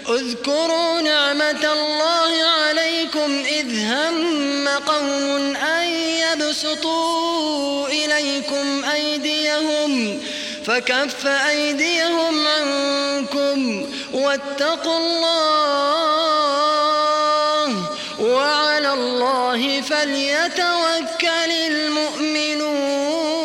اذكروا نعمة الله عليكم إذ هم قوم أن يبسطوا إليكم أيديهم فكف أيديهم عنكم واتقوا الله وعلى الله فليتوكل المؤمنون.